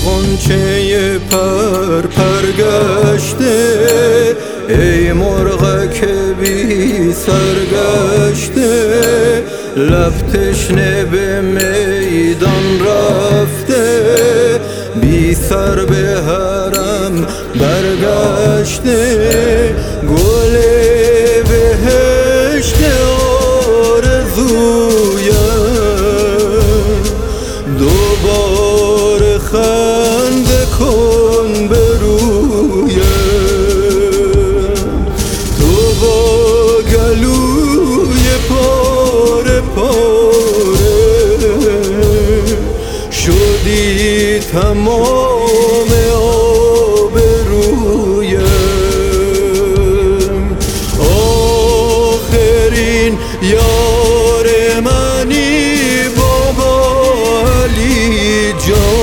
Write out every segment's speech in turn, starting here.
غنچه پر گشته، ای مرغ که بی سرگشته، لب تشنه به میدان رفته، بی سر به حرم برگشته. گل بهشت آرزویم دوباره خنده کن به رویم، تو با گلوی پاره پاره شدی تمام آبرویم. آخرین یار منی بابا علی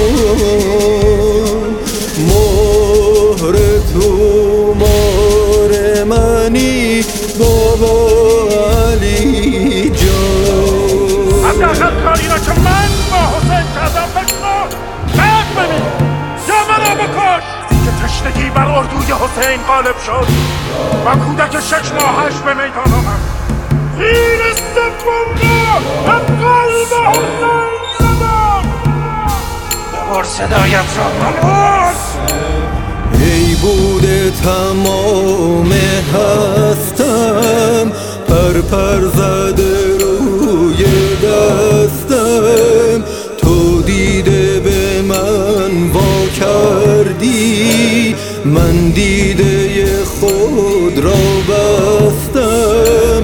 جان، مهر تو مار منی بابا علی جان. حداقل کاری را که من با حسین کردم بشنو، بعد ببین یا منو بکش. که تشنگی بر اردوی حسین غالب شد و کودک 6 ماهش به میدان آمد. تیر سوم را به قلب حسین زدم. ببر صدایت را ببر. ای بوده تمام هستم، پر زده روی دستم، تو دیده به من وا کردی، من دیده خود را بستم.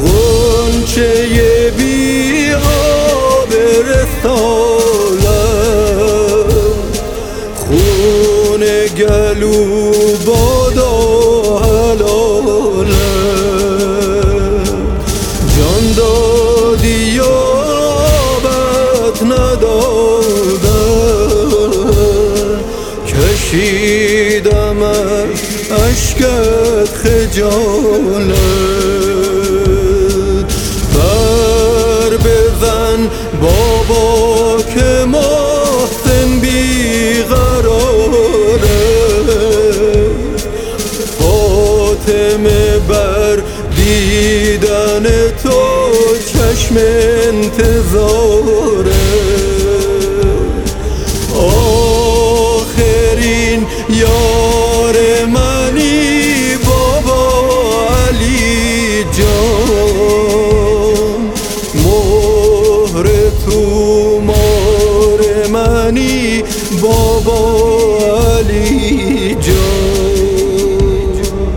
غنچه بی آب رسالم، خون گلو بادا حلالم، جان دادی یابت ندادم، کشیدم از اشکت خجالت. بر بزن بابا که محسن بیقراره، فاطمه بر دیدن تو چشم انتظاره. آخرین یار منی بابا علی جان، مهر تو مار منی بابا علی جان.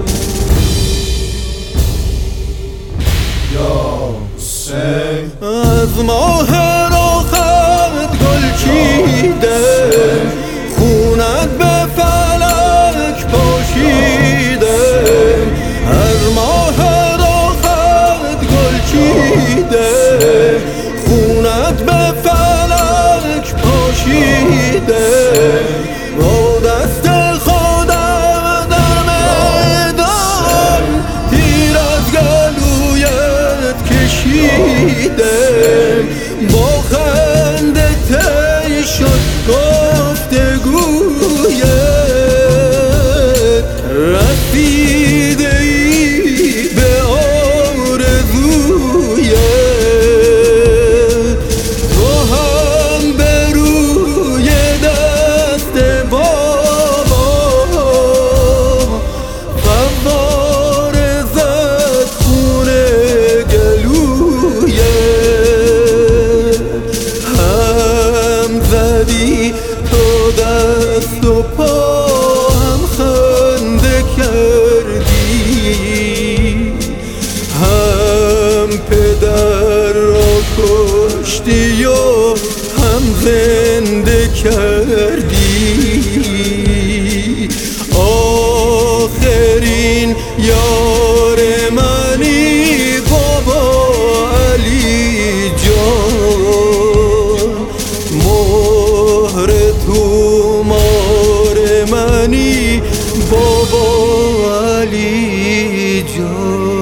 از ماه راحت گل چیده، خونت به فلک پاشیده. از ماه راحت گل چیده، خونت به فلک پاشیده. با دست خودم در میدان تیر از گلویت کشیدم، با خنده تی شد گفتگویت، رسیده ای به آرزویت. تو هم به روی دست بابا فواره زد خون گلویت، هم زدی تو دست و پا، هم خنده کردی، هم پدر را کشتی و هم زنده کردی. آخرین یار منی بابا علی جان، مهر تو مار منی بابا علی جان.